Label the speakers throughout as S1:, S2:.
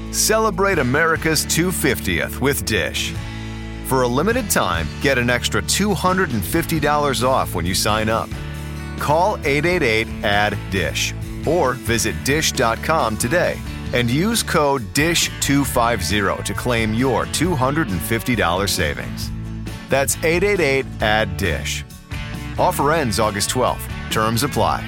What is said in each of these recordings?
S1: Celebrate America's 250th with Dish. For a limited time, get an extra $250 off when you sign up. Call 888-ADD-DISH or visit dish.com today and use code DISH250 to claim your $250 savings. That's 888-ADD-DISH. Offer ends August 12th. Terms apply.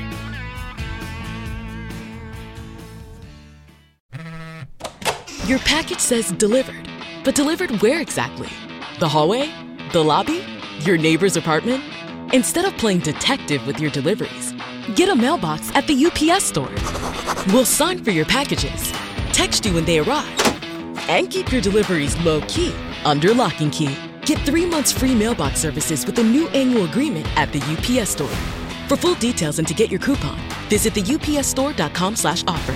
S2: Your package says delivered, but delivered where exactly? The hallway? The lobby? Your neighbor's apartment? Instead of playing detective with your deliveries, get a mailbox at the UPS store. We'll sign for your packages, text you when they arrive, and keep your deliveries low-key under lock and key. Get 3 months free mailbox services with a new annual agreement at the UPS store. For full details and to get your coupon, visit theupsstore.com/offer.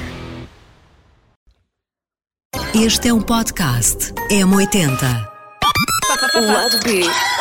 S3: Este é um podcast M80.
S4: O lado B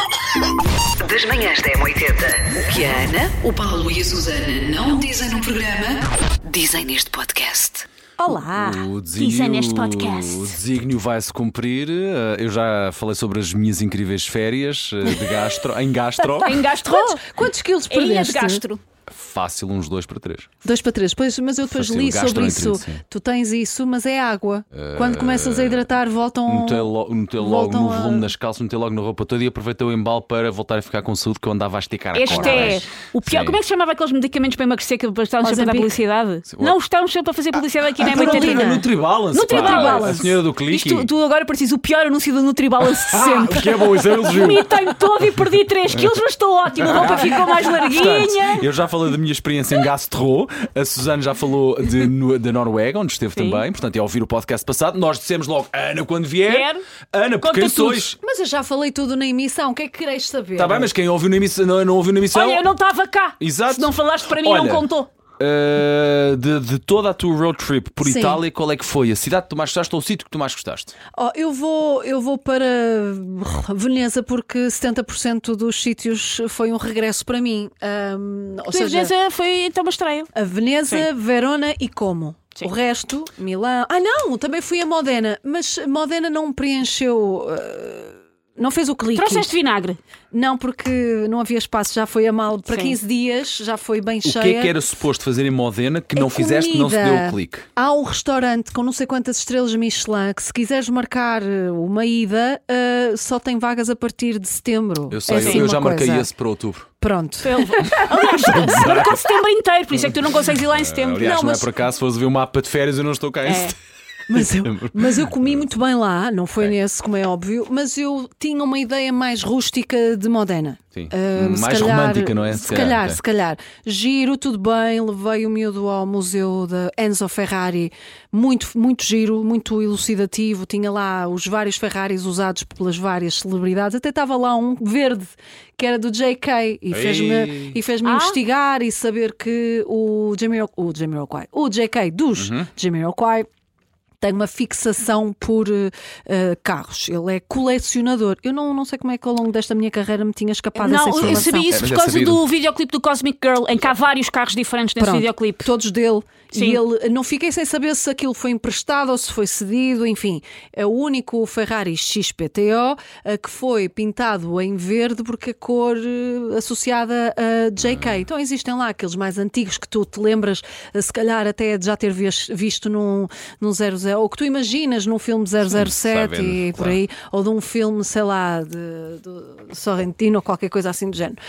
S4: das manhãs da M80. O que a Ana, o Paulo e a Susana não dizem no programa, dizem neste podcast.
S5: Olá, dizem neste podcast.
S6: O desígnio vai-se cumprir. Eu já falei sobre as minhas incríveis férias de gastro, em gastro.
S5: Em gastro?
S7: Quantos quilos perdeste?
S5: De gastro.
S6: Fácil, uns 2 para 3.
S7: 2 para 3, pois, mas eu depois li sobre isso. Tu tens isso, mas é água. Quando começas a hidratar, voltam.
S6: Meter logo no volume das calças, meter logo na roupa toda e aproveitei o embalo para voltar a ficar com saúde, que eu andava a esticar a corda.
S5: Este é o pior. Sim. Como é que se chamava aqueles medicamentos para emagrecer que estávamos sempre a dar publicidade? Não estamos sempre a fazer publicidade aqui na M80.
S6: Nutribalance.
S5: Nutribalance.
S6: A senhora do clique.
S5: Tu agora precisas o pior anúncio do Nutribalance de sempre.
S6: Que é bom, isso é elogio.
S5: Vomitei-me todo e perdi 3 quilos, mas estou ótimo. A roupa ficou mais larguinha.
S6: Portanto, eu já falei da minha experiência em gastro. A Susana já falou da Noruega, onde esteve também. Portanto, é ouvir o podcast passado. Nós dissemos logo, Ana, quando vier. Ana, porque quem sois?
S7: Mas eu já falei tudo na emissão. O que é que queres saber?
S6: Está bem, mas quem ouviu na emissão não ouviu na emissão.
S5: Olha, eu não estava cá.
S6: Exato.
S5: Se não falaste para mim, não contou.
S6: De toda a tua road trip por
S7: Sim.
S6: Itália, qual é que foi a cidade que tu mais gostaste ou o sítio que tu mais gostaste?
S7: Eu vou para Veneza porque 70% dos sítios foi um regresso para mim. Ou seja,
S5: Veneza foi então uma estreia.
S7: A Veneza,
S5: Sim.
S7: Verona e Como. Sim. O resto, Milão. Não, também fui a Modena, mas Modena não me preencheu. Não fez o clique.
S5: Trouxeste vinagre?
S7: Não, porque não havia espaço, já foi a mal para 15 dias, já foi bem cheia.
S6: O que é que era suposto fazer em Modena que não fizeste, que não se deu o clique?
S7: Há um restaurante com não sei quantas estrelas Michelin que se quiseres marcar uma ida, só tem vagas a partir de setembro.
S6: Eu sei, eu já marquei esse para outubro.
S7: Pronto.
S5: Aliás, marcou setembro inteiro, por isso é que tu não consegues ir lá em setembro.
S6: Aliás, não é por acaso, se fores ver o mapa de férias, eu não estou cá em setembro.
S7: Mas eu comi muito bem lá, não foi nesse, como é óbvio, mas eu tinha uma ideia mais rústica de Modena.
S6: Sim. Mais romântica, não é?
S7: Se calhar. Giro, tudo bem, levei o miúdo ao museu de Enzo Ferrari, muito, muito giro, muito elucidativo. Tinha lá os vários Ferraris usados pelas várias celebridades. Até estava lá um verde que era do JK e fez-me investigar e saber que o JK dos Jamiroquai tem uma fixação por carros. Ele é colecionador. Eu não sei como é que ao longo desta minha carreira me tinha escapado essa informação.
S5: Eu sabia isso por causa do videoclipe do Cosmic Girl, em que há vários carros diferentes nesse videoclipe.
S7: Todos dele.
S5: Sim.
S7: E ele, não fiquei sem saber se aquilo foi emprestado ou se foi cedido, enfim. É o único Ferrari XPTO que foi pintado em verde porque a cor associada a JK. Então existem lá aqueles mais antigos que tu te lembras, se calhar até de já ter visto num 00, ou que tu imaginas num filme 007 e por aí, ou de um filme, sei lá, de Sorrentino ou qualquer coisa assim do género.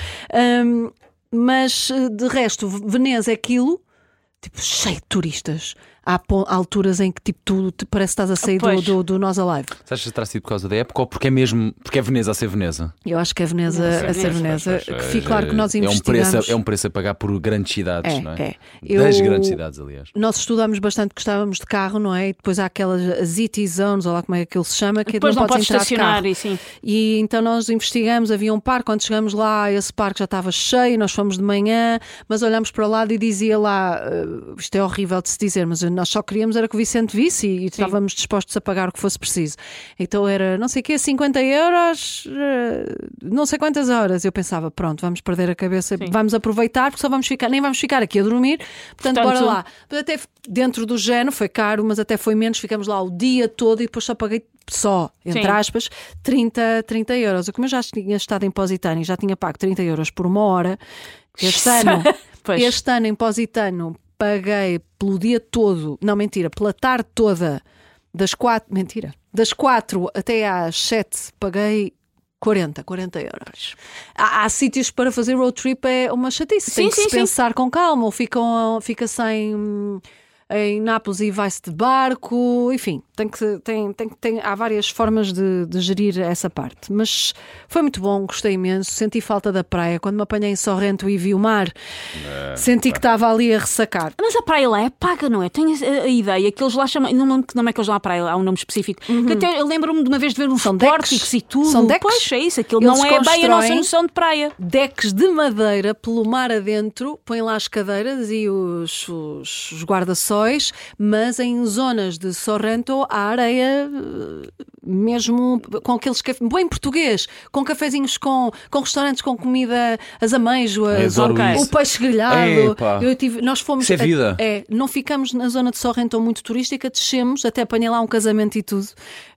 S7: Mas de resto, Veneza é aquilo, tipo, cheio de turistas. Há alturas em que tipo, tu parece que estás a sair do Nós Alive.
S6: Você acha que terá sido por causa da época ou porque é Veneza a ser Veneza?
S7: Eu acho que é Veneza a ser Veneza. Claro que nós investigamos.
S6: É um preço a pagar por grandes cidades, não é?
S7: É.
S6: Das grandes cidades, aliás.
S7: Nós estudámos bastante, gostávamos de carro, não é? E depois há aquelas ZT Zones, ou lá como é que ele se chama, que
S5: depois não podes
S7: estacionar
S5: de carro.
S7: E então nós investigamos, havia um parque, quando chegamos lá, esse parque já estava cheio, nós fomos de manhã, mas olhámos para o lado e dizia lá, isto é horrível de se dizer, mas eu nós só queríamos era que o Vicente visse e estávamos dispostos a pagar o que fosse preciso. Então era, não sei o quê, 50 euros, não sei quantas horas. Eu pensava, pronto, vamos perder a cabeça, vamos aproveitar, porque só nem vamos ficar aqui a dormir, portanto bora lá. Até dentro do género, foi caro, mas até foi menos, ficamos lá o dia todo e depois só paguei entre aspas, 30 euros. Como eu já tinha estado em Positano e já tinha pago 30 euros por uma hora, este ano em Positano paguei pelo dia todo, não, mentira, pela tarde toda, das 4 até às 7 paguei 40 euros. Há sítios para fazer road trip, é uma chatice, tem que se pensar com calma, ou fica-se em Nápoles e vai-se de barco, enfim, há várias formas de gerir essa parte, mas foi muito bom, gostei imenso, senti falta da praia, quando me apanhei em Sorrento e vi o mar, senti que estava ali a ressacar.
S5: Mas a praia lá é paga, não é? Tenho a ideia que eles lá chamam, não é que eles lá à praia, há um nome específico, que até eu lembro-me de uma vez de ver uns pórticos e tudo.
S7: São decks.
S5: Pois é isso, aquilo não é bem a nossa noção de praia.
S7: Decks de madeira pelo mar adentro, põem lá as cadeiras e os guarda-sóis, mas em zonas de Sorrento a areia mesmo com aqueles cafés, bem português, com cafezinhos, com restaurantes com comida, as amêijoas, o peixe grelhado. Nós fomos.
S6: Isso é vida.
S7: Não ficamos na zona de Sorrento muito turística, descemos, até apanhei lá um casamento e tudo,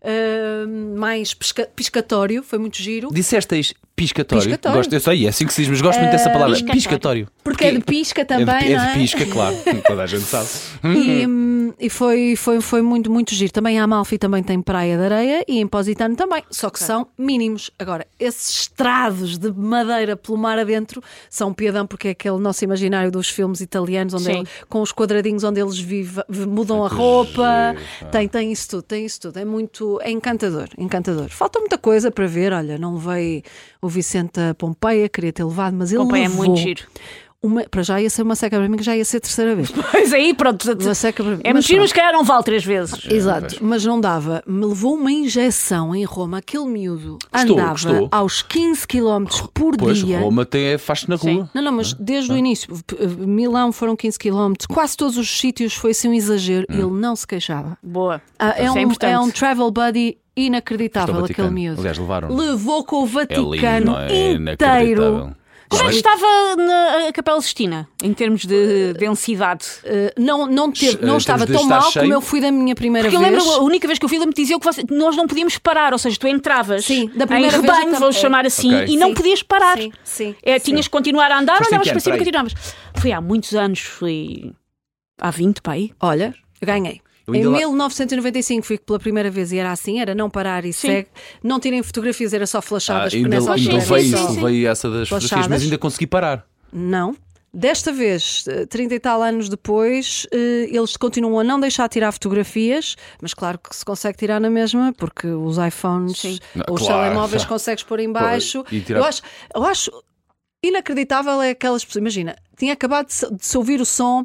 S7: mais piscatório, foi muito giro.
S6: Disseis piscatório. Gosto, eu sei, é assim que se diz, mas gosto muito dessa palavra, piscatório.
S7: Porque é de pisca também,
S6: é de pisca, claro, toda a gente sabe.
S7: E foi muito, muito giro. Também a Amalfi também tem praia de areia e em Positano também, só que são mínimos. Agora, esses estrados de madeira pelo mar adentro são um piadão, porque é aquele nosso imaginário dos filmes italianos, onde com os quadradinhos onde eles mudam a roupa. Tem isso tudo. É encantador. Falta muita coisa para ver. Olha, não veio o Vicente a Pompeia, queria ter levado, mas ele
S5: Pompeia
S7: levou.
S5: É muito giro.
S7: Para já ia ser uma seca para mim, que já ia ser a terceira vez.
S5: Pois aí, pronto.
S7: Uma seca para mim.
S5: É muito giro, mas calhar não vale 3 vezes.
S7: Exato, mas não dava. Me levou uma injeção em Roma, aquele miúdo andava aos 15 km por dia.
S6: Roma faz-se na rua.
S7: Não, mas desde o início. Milão foram 15 km, quase todos os sítios foi assim um exagero e ele não se queixava.
S5: Boa.
S7: É um travel buddy inacreditável, aquele miúdo.
S6: Aliás,
S7: levou com o Vaticano inteiro.
S5: Como é que estava a Capela Sistina, em termos de densidade?
S7: Não estava tão mal como eu fui da minha primeira vez.
S5: Porque eu lembro, a única vez que eu fui, ele me dizia que nós não podíamos parar, ou seja, tu entravas
S7: da primeira
S5: em rebanho, vou chamar assim, e não podias parar. Tinhas que continuar a andar, ou andavas para cima e continuavas. Foi há muitos anos, foi há 20 para aí.
S7: Olha, eu ganhei. Em 1995 fui pela primeira vez e era assim, era não parar e segue. Não tirem fotografias, era só flashadas.
S6: Ainda levei essa das fotografias, mas ainda consegui parar.
S7: Não. Desta vez, 30 e tal anos depois, eles continuam a não deixar tirar fotografias, mas claro que se consegue tirar na mesma, porque os iPhones ou os telemóveis consegues pôr em baixo. Eu acho inacreditável aquelas pessoas. Imagina, tinha acabado de se ouvir o som,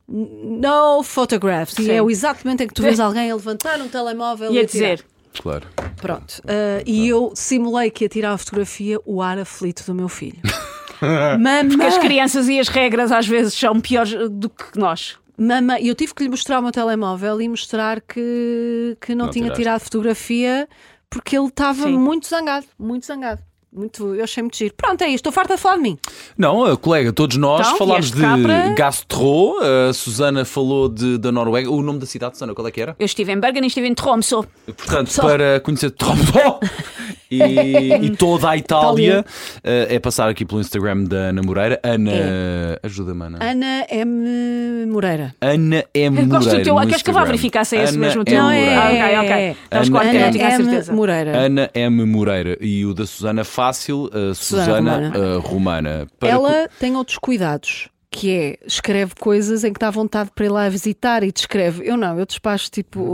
S7: no photographs, e é o exato momento em que tu vês alguém a levantar um telemóvel e a dizer.
S6: Claro.
S7: Pronto. E eu simulei que ia tirar a fotografia, o ar aflito do meu filho.
S5: Porque as crianças e as regras às vezes são piores do que nós.
S7: E eu tive que lhe mostrar o meu telemóvel e mostrar que não tinha tirado fotografia, porque ele estava muito zangado. Eu achei muito giro. Pronto, é isto, estou farta de falar de mim.
S6: Não, colega, todos nós falámos de Gastro. A Susana falou da Noruega. O nome da cidade, Susana, qual é que era?
S5: Eu estive em Bergen e estive em Tromsø.
S6: Portanto, para conhecer Tromsø e toda a Itália, é passar aqui pelo Instagram da Ana Moreira. Ajuda-me, Ana.
S7: Ana M. Moreira.
S6: Ana M. Moreira.
S5: Gosto do teu. Queres que eu vá verificar se é esse mesmo teu?
S7: Ok.
S5: Ana
S7: Moreira.
S6: Ana M. Moreira. E o da Susana Fácil, Susana Romana.
S7: Ela tem outros cuidados, que é, escreve coisas em que dá vontade para ir lá visitar e descreve. Eu despacho tipo...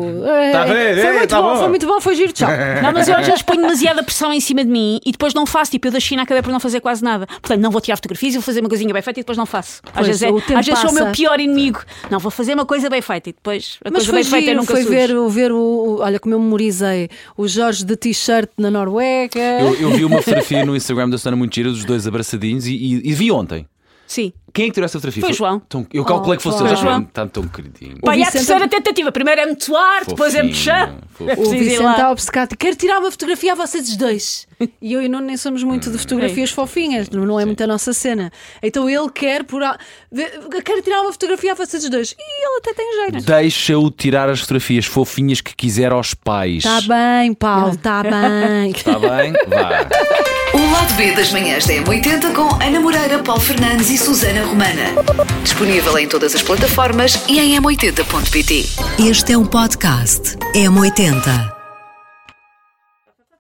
S7: Foi muito bom, foi giro, tchau.
S5: Não, mas eu às vezes ponho demasiada pressão em cima de mim e depois não faço. Tipo, eu da China acabei por não fazer quase nada. Portanto, não vou tirar fotografias e vou fazer uma coisinha bem feita e depois não faço. Às vezes sou o meu pior inimigo. Não, vou fazer uma coisa bem feita e depois a coisa bem feita nunca surge.
S7: Foi ver olha, como eu memorizei o Jorge de t-shirt na Noruega.
S6: Eu vi uma fotografia no Instagram da Susana muito gira, dos dois abraçadinhos e vi ontem.
S5: Sim.
S6: Quem é que tirou essa fotografia?
S5: Foi o João.
S6: Eu calculei que fosse o João. Está tão queridinho.
S5: Pai, a terceira tentativa. Primeiro é muito ar, depois é muito chão.
S7: O Vicente está obcecado. Quero tirar uma fotografia a vocês os dois. E eu e não nem somos muito de fotografias fofinhas. Não é muito a nossa cena. Então ele quer quero tirar uma fotografia a vocês os dois. E ele até tem jeito.
S6: Deixa-o tirar as fotografias fofinhas que quiser aos pais.
S7: Está bem, Paulo, está bem.
S6: Está bem? Vá.
S4: O Lado B das manhãs da M80 com Ana Moreira, Paulo Fernandes e Susana Romana. Disponível em todas as plataformas e em m80.pt.
S3: Este é um podcast M80.